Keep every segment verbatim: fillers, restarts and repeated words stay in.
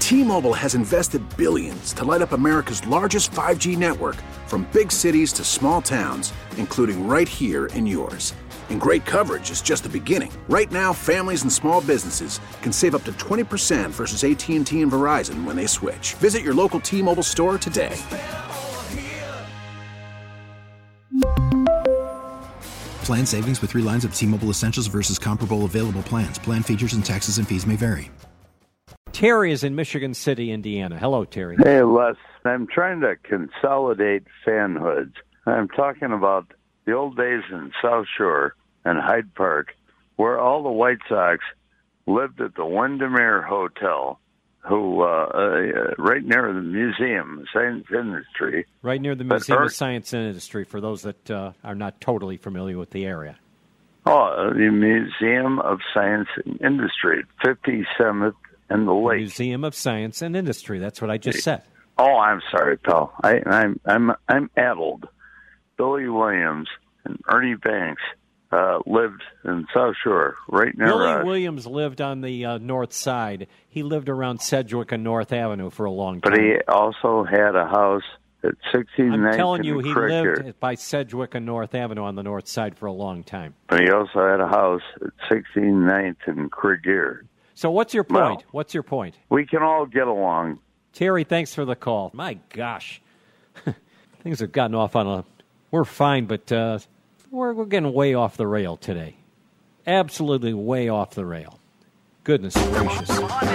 T-Mobile has invested billions to light up America's largest five G network, from big cities to small towns, including right here in yours. And great coverage is just the beginning. Right now, families and small businesses can save up to twenty percent versus A T and T and Verizon when they switch. Visit your local T-Mobile store today. Plan savings with three lines of T-Mobile Essentials versus comparable available plans. Plan features and taxes and fees may vary. Terry is in Michigan City, Indiana. Hello, Terry. Hey, Les. I'm trying to consolidate fanhoods. I'm talking about the old days in South Shore and Hyde Park, where all the White Sox lived at the Windermere Hotel, who uh, uh, right near the Museum of Science Industry. Right near the Museum of Science and Industry, for those that uh, are not totally familiar with the area. Oh, the Museum of Science and Industry, fifty-seventh and the Lake. Museum of Science and Industry. That's what I just said. Oh, I'm sorry, pal. I, I'm I'm I'm addled. Billy Williams and Ernie Banks uh, lived in South Shore, right near Billy us. Williams lived on the uh, north side. He lived around Sedgwick and North Avenue for a long time. But he also had a house at sixty-ninth I'm telling you, he Cricket. lived by Sedgwick and North Avenue on the north side for a long time. But he also had a house at sixty-ninth and Cricket. So what's your point? Well, what's your point? We can all get along. Terry, thanks for the call. My gosh. Things have gotten off on a... We're fine, but uh, we're, we're getting way off the rail today. Absolutely way off the rail. Goodness gracious.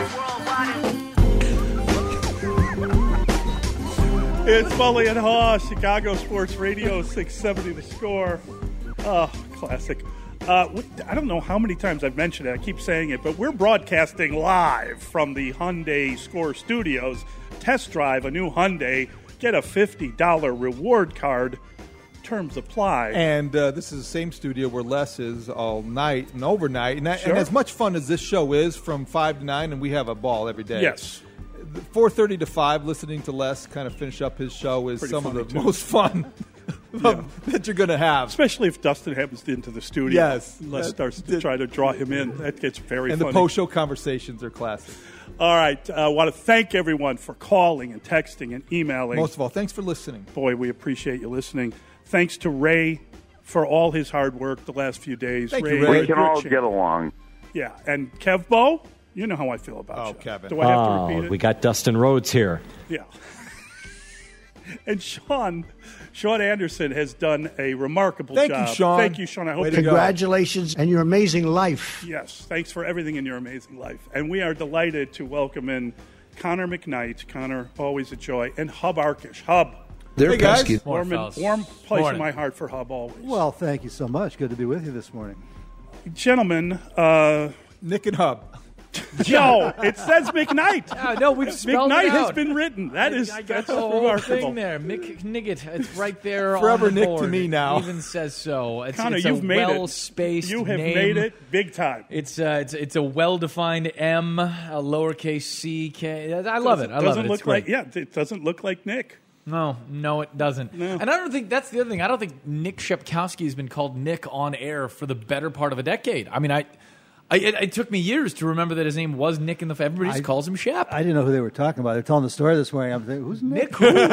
It's Mully and Haw, Chicago Sports Radio, six seventy The Score. Oh, classic. Uh, I don't know how many times I've mentioned it. I keep saying it, but we're broadcasting live from the Hyundai Score Studios. Test drive a new Hyundai. Get a fifty dollars reward card. Terms apply. And uh, this is the same studio where Les is all night and overnight. And, that, Sure. and as much fun as this show is, from five to nine, and we have a ball every day. Yes. four thirty to five, listening to Les kind of finish up his show is Pretty some of the funny, too. most fun Yeah. that you're going to have. Especially if Dustin happens into the studio. Yes. Les That- starts to try to draw him in. That gets very and funny. the post-show conversations are classic. All right. I uh, want to thank everyone for calling and texting and emailing. Most of all, thanks for listening. Boy, we appreciate you listening. Thanks to Ray for all his hard work the last few days. Thank Ray, you, Ray. We can you're all a champ. get along. Yeah. And Kev Bo, you know how I feel about Oh, you. Kevin. Do I have to Oh, repeat it? we got Dustin Rhodes here. Yeah. And Sean, Sean Anderson has done a remarkable Thank you, job. Sean. Thank you, Sean. I hope Way to you go. Congratulations and your amazing life. Yes, thanks for everything in your amazing life. And we are delighted to welcome in Connor McKnight. Connor, always a joy. And Hub Arkish. Hub. They're Hey, guys. pesky. Warm, fellas. warm place Morning. in my heart for Hub always. Well, thank you so much. Good to be with you this morning. Gentlemen, uh, Nick and Hub. Joe, it says McKnight. Ah, no, we've spelled McKnight it has out. been written. That is I got that's the whole remarkable. thing there. Mick Niggett, it's right there Forever on the Nick board. to me now. It even says so. It's, Connor, it's you've a made it. well-spaced You have name. made it big time. It's uh, it's it's a well-defined M, a lowercase C, K. I love it. I love doesn't it. look It's great. like yeah. It doesn't look like Nick. No, no, it doesn't. No. And I don't think that's the other thing. I don't think Nick Shepkowski has been called Nick on air for the better part of a decade. I mean, I, I it, it took me years to remember that his name was Nick in the. Everybody just I- calls him Shep. I didn't know who they were talking about. They're telling the story this morning. I'm thinking, who's Nick? Nick, who? We don't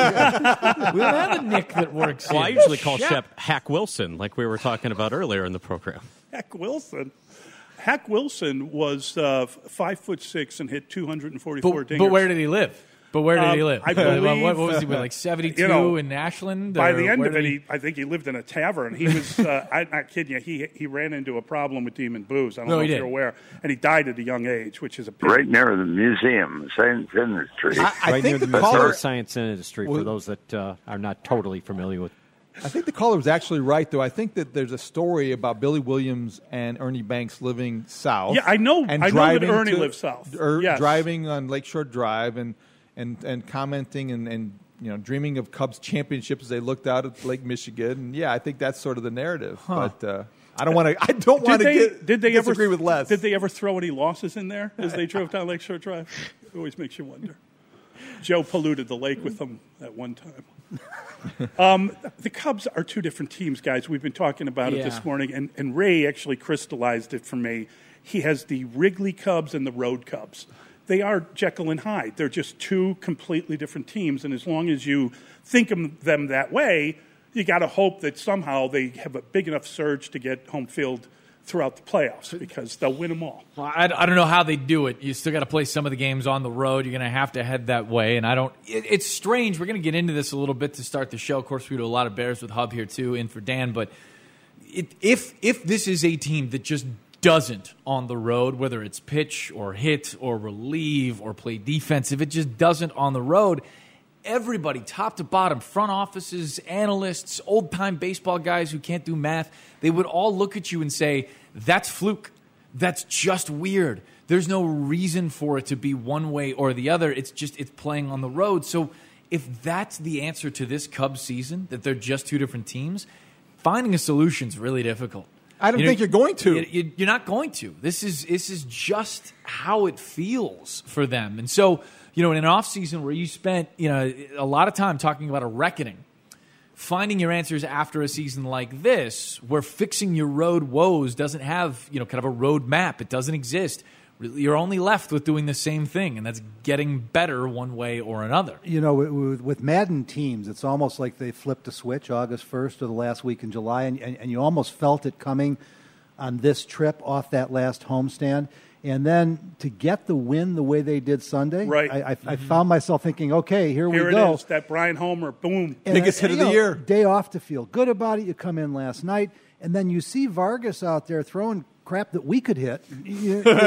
have a Nick that works. Well, I in. usually call Shep Hack Wilson, like we were talking about earlier in the program. Hack Wilson. Hack Wilson was uh, five foot six and hit two hundred and forty-four But, dingers. but where did he live? But where did Um, he live? I Uh, believe, what, what was he with, like seventy-two you know, in Ashland? By or the end where of did it, he, I think he lived in a tavern. He was, uh, I'm not kidding you, he he ran into a problem with Demon Booze. I don't No, know he if did. you're aware. And he died at a young age, which is a pity. Right near the Museum of Science Industry. I, I right think near the the Museum caller, of Science and Industry, for Well- those that uh, are not totally familiar with. I think the caller was actually right, though. I think that there's a story about Billy Williams and Ernie Banks living south. Yeah, I know- And I know that driving Ernie to- lives south. er, Yes. Driving on Lakeshore Drive and and and commenting and, and you know dreaming of Cubs championships as they looked out at Lake Michigan. And yeah, I think that's sort of the narrative. But uh, I don't want to. I don't Did want to they, get did they disagree ever, with Les. Did they ever throw any losses in there as they drove down Lakeshore Drive? It always makes you wonder. Joe polluted the lake with them at one time. um, the Cubs are two different teams, guys. We've been talking about it Yeah. this morning, and, and Ray actually crystallized it for me. He has the Wrigley Cubs and the Road Cubs. they are Jekyll and Hyde. They're just two completely different teams, and as long as you think of them that way, you got to hope that somehow they have a big enough surge to get home field throughout the playoffs because they'll win them all. Well, I, I don't know how they do it. You still got to play some of the games on the road. You're going to have to head that way, and I don't. It, it's strange. We're going to get into this a little bit to start the show. Of course, we do a lot of Bears with Hub here too, in for Dan. But it, if if this is a team that just doesn't on the road, whether it's pitch or hit or relieve or play defense, if it just doesn't on the road, everybody, top to bottom, front offices, analysts, old-time baseball guys who can't do math, they would all look at you and say, that's fluke. That's just weird. There's no reason for it to be one way or the other. It's just it's playing on the road. So if that's the answer to this Cubs season, that they're just two different teams, finding a solution is really difficult. I don't you know, think you're going to. You, you're not going to. This is this is just how it feels for them. And so, you know, in an offseason where you spent, you know, a lot of time talking about a reckoning, finding your answers after a season like this, where fixing your road woes doesn't have, you know, kind of a road map. It doesn't exist. You're only left with doing the same thing, and that's getting better one way or another. You know, with, with Madden teams, it's almost like they flipped a switch August first or the last week in July, and, and, and you almost felt it coming on this trip off that last homestand. And then to get the win the way they did Sunday, right. I, I, mm-hmm. I found myself thinking, okay, here, here we go. Here it is, that Brian Homer, boom. And biggest I, hit of know, the year. Day off to feel good about it. You come in last night, and then you see Vargas out there throwing crap that we could hit. You, you know,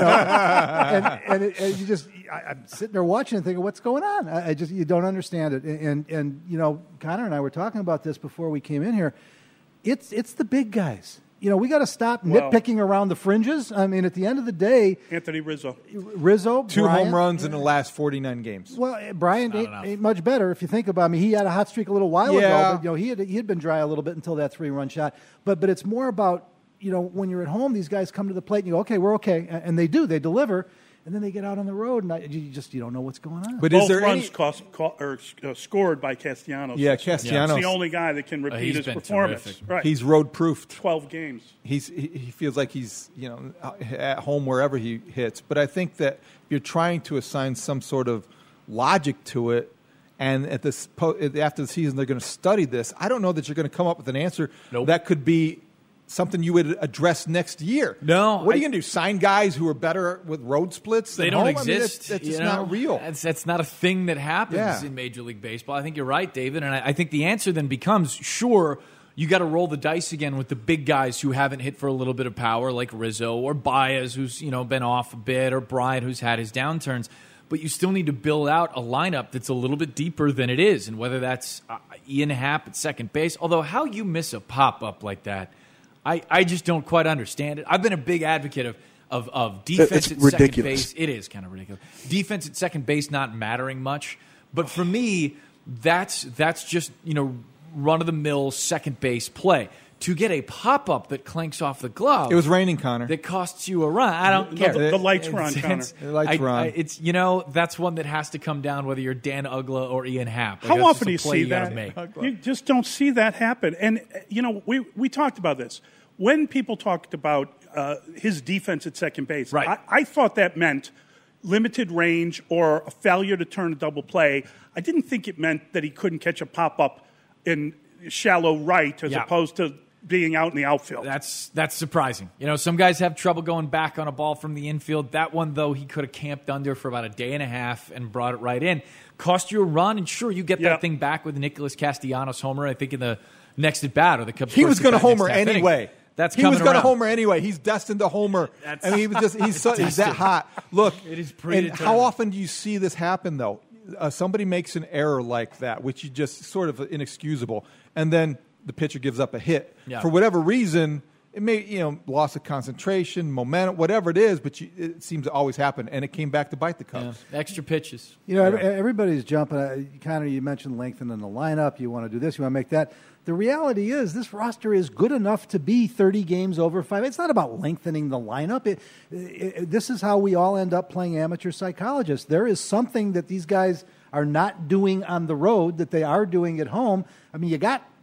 and, and, it, and you just, I, I'm sitting there watching and thinking, what's going on? I, I just, you don't understand it. And, and, and, you know, Connor and I were talking about this before we came in here. It's, it's the big guys. You know, we got to stop well, nitpicking around the fringes. I mean, at the end of the day, Anthony Rizzo, Rizzo, two Bryant, home runs in the last forty-nine games. Well, Bryant ain't, ain't much better if you think about. I mean, he had a hot streak a little while yeah. ago, but you know, he had he had been dry a little bit until that three-run shot. But but it's more about, you know, when you're at home, these guys come to the plate and you go, okay, we're okay, and they do, they deliver. And then they get out on the road, and I, you just you don't know what's going on. But Both is there runs any... cost, cost, or, uh, scored by Castellanos. Yeah, Castellanos. He's the only guy that can repeat uh, his performance. Terrific. Right. He's road proofed. Twelve games. He's he, he feels like he's you know at home wherever he hits. But I think that if you're trying to assign some sort of logic to it, and at this after the season they're going to study this, I don't know that you're going to come up with an answer nope. that could be something you would address next year. No. What are I, you going to do? Sign guys who are better with road splits than They don't home? exist. I mean, that's that's just you know? not real. That's, that's not a thing that happens Yeah. in Major League Baseball. I think you're right, David. And I, I think the answer then becomes, sure, you got to roll the dice again with the big guys who haven't hit for a little bit of power, like Rizzo or Baez, who's you know been off a bit, or Bryant, who's had his downturns. But you still need to build out a lineup that's a little bit deeper than it is. And whether that's uh, Ian Happ at second base, although how you miss a pop-up like that, I, I just don't quite understand it. I've been a big advocate of of, of defense it's at ridiculous. second base. It is kind of ridiculous. Defense at second base not mattering much. But for me, that's that's just, you know, run-of-the-mill second base play. To get a pop-up that clanks off the glove. It was raining, Connor. That costs you a run. I don't No, care. the, the lights were on, It's- Connor. it's- The lights I- were on. I- It's, you know, that's one that has to come down whether you're Dan Ugla or Ian Happ. Like, How that's often do you just a play see gotta that? make. You just don't see that happen. And, uh, you know, we, we talked about this. When people talked about uh, his defense at second base, Right. I, I thought that meant limited range or a failure to turn a double play. I didn't think it meant that he couldn't catch a pop-up in shallow right as Yeah. opposed to being out in the outfield. That's that's surprising. You know, some guys have trouble going back on a ball from the infield. That one, though, he could have camped under for about a day and a half and brought it right in. Cost you a run, and sure, you get Yeah. that thing back with Nicholas Castellanos homer, I think, in the next at bat, or the Cubs. He was going to homer anyway. That's he coming was going to around. homer anyway. He's destined to homer. That's- I mean, he was just he's, so, he's that destined. hot. Look, It is and predetermined. how often do you see this happen though? Uh, somebody makes an error like that, which is just sort of inexcusable, and then the pitcher gives up a hit Yeah. for whatever reason. It may, you know, loss of concentration, momentum, whatever it is, but you, it seems to always happen, and it came back to bite the Cubs. Yeah. Extra pitches. You know, every- everybody's jumping. Uh, Connor, you mentioned lengthening the lineup. You want to do this. You want to make that. The reality is this roster is good enough to be thirty games over five. It's not about lengthening the lineup. It, it, it, this is how we all end up playing amateur psychologists. There is something that these guys are not doing on the road that they are doing at home. I mean, you got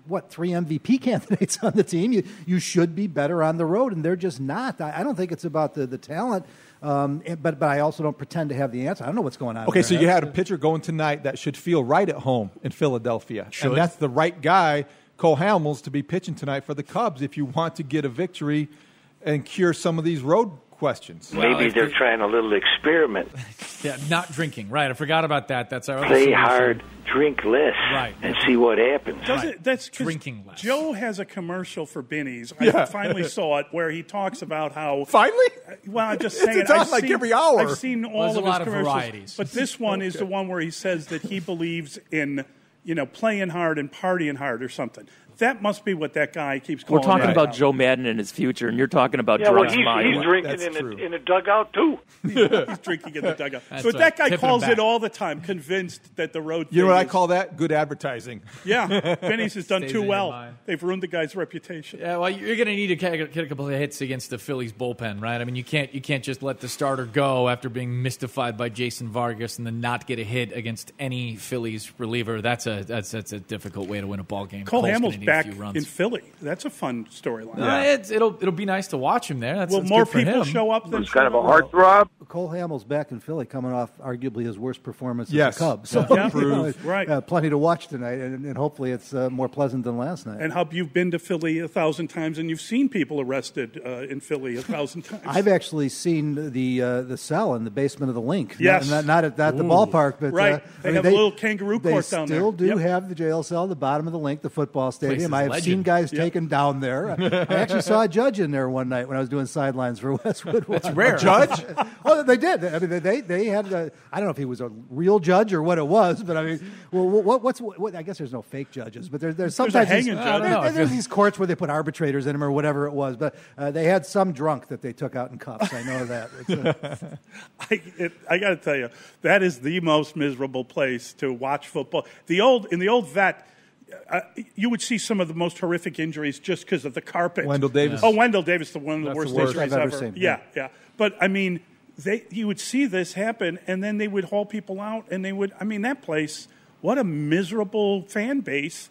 what, three M V P candidates on the team. You you should be better on the road, and they're just not. I, I don't think it's about the, the talent, um, but but I also don't pretend to have the answer. I don't know what's going on. Okay, in so their you heads. had a pitcher going tonight that should feel right at home in Philadelphia. Should. And that's the right guy, Cole Hamels, to be pitching tonight for the Cubs if you want to get a victory and cure some of these road questions. Maybe they're trying a little experiment. Yeah, not drinking. Right, I forgot about that. That's our other Play solution. hard, drink less, Right. and see what happens. Does it, that's 'cause Drinking less. Joe has a commercial for Benny's. Yeah. I finally saw it where he talks about how. Finally? Well, I'm just It's saying. on I've like seen, every hour. I've seen all There's a of lot his of commercials, varieties. but this one is the one where he says that he believes in, you know, playing hard and partying hard or something. That must be what that guy keeps We're calling talking it. about Joe Madden and his future, and you're talking about Yeah, well, drugs. he's, Mike. he's drinking That's in true. a, in a dugout, too. He's drinking in the dugout. That's But right. that guy Tipping calls him it back. all the time, convinced that the road. You know thing what I is- call that? Good advertising. Yeah, Benny's has done Stays too in your well. mind. They've ruined the guy's reputation. Yeah, well, you're going to need to get a couple of hits against the Phillies bullpen, right? I mean, you can't you can't just let the starter go after being mystified by Jason Vargas and then not get a hit against any Phillies reliever. That's a that's that's a difficult way to win a ball game. Cole Cole's gonna Hamels need a back few runs. in Philly. That's a fun storyline. Uh, it's, it'll it'll be nice to watch him there. That's, Will that's more good for people him. show up than It's kind of a show up? heartthrob. Cole Hamels back in Philly, coming off arguably his worst performance Yes. as the Cubs. So Yeah. you know, Right. uh, plenty to watch tonight, and, and hopefully it's uh, more pleasant than last night. And Hub, you've been to Philly a thousand times, and you've seen people arrested uh, in Philly a thousand times. I've actually seen the uh, the cell in the basement of the Link. Yes. not, not at not the ballpark, but Right. uh, They I mean, have a little kangaroo they court down there. Still do Yep. have the jail cell at the bottom of the Link, the football is stadium. I have legend. seen guys Yep. taken down there. I actually saw a judge in there one night when I was doing sidelines for Westwood. That's One. rare. A judge? Oh, they did. I mean, they they had. A, I don't know if he was a real judge or what it was, but I mean, well, what, what's what? I guess there's no fake judges, but there, there's sometimes hanging these, judge. I don't know. there- there's these courts where they put arbitrators in them or whatever it was. But uh, they had some drunk that they took out in cuffs. I know that. It's, uh, I, it, I got to tell you, that is the most miserable place to watch football. The old in the old vet. Uh, you would see some of the most horrific injuries just because of the carpet. Wendell Davis. Oh, Wendell Davis, the one of the That's worst, the worst injuries I've ever ever. seen, Yeah, yeah. yeah. But I mean, they you would see this happen, and then they would haul people out, and they would. I mean, that place. What a miserable fan base.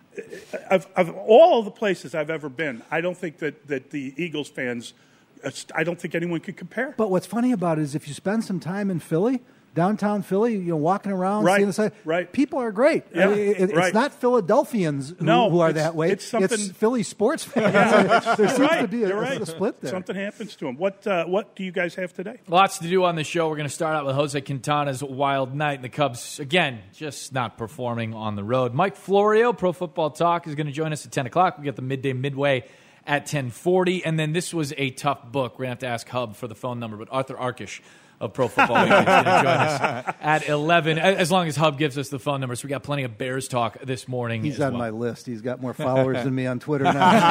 Of, of all the places I've ever been, I don't think that, that the Eagles fans. I don't think anyone could compare. But what's funny about it is if you spend some time in Philly, downtown Philly, you know, walking around, Right, seeing the side, right. people are great. Yeah, I mean, it- right. It's not Philadelphians who, No, who are it's- that way. it's something- Philly sports fans. there You're seems right. to be a, You're a- right. a split there. Something happens to them. What uh, What do you guys have today? Lots to do on the show. We're going to start out with Jose Quintana's wild night. And the Cubs, again, just not performing on the road. Mike Florio, Pro Football Talk, is going to join us at ten o'clock. We got the midday midway at ten forty. And then this was a tough book. We're going to have to ask Hub for the phone number. But Arthur Arkish of Pro Football Weekly is going to join us at eleven, as long as Hub gives us the phone number. So we got plenty of Bears talk this morning. He's as on well. my list. He's got more followers than me on Twitter now.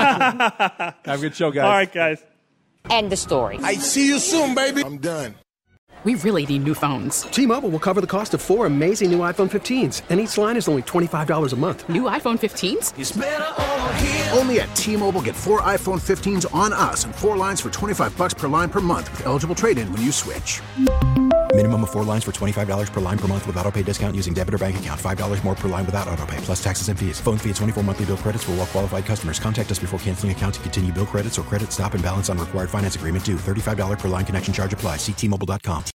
Have a good show, guys. All right, guys. End the story. I see you soon, baby. I'm done. We really need new phones. T-Mobile will cover the cost of four amazing new iPhone fifteens, and each line is only twenty-five dollars a month. New iPhone fifteens? It's better over here. Only at T-Mobile, get four iPhone fifteens on us and four lines for twenty-five bucks per line per month with eligible trade-in when you switch. Minimum of four lines for twenty-five dollars per line per month with autopay discount using debit or bank account. five dollars more per line without autopay, plus taxes and fees. Phone fee at twenty-four monthly bill credits for well-qualified customers. Contact us before canceling account to continue bill credits or credit stop and balance on required finance agreement due. thirty-five dollars per line connection charge applies. See T Mobile dot com.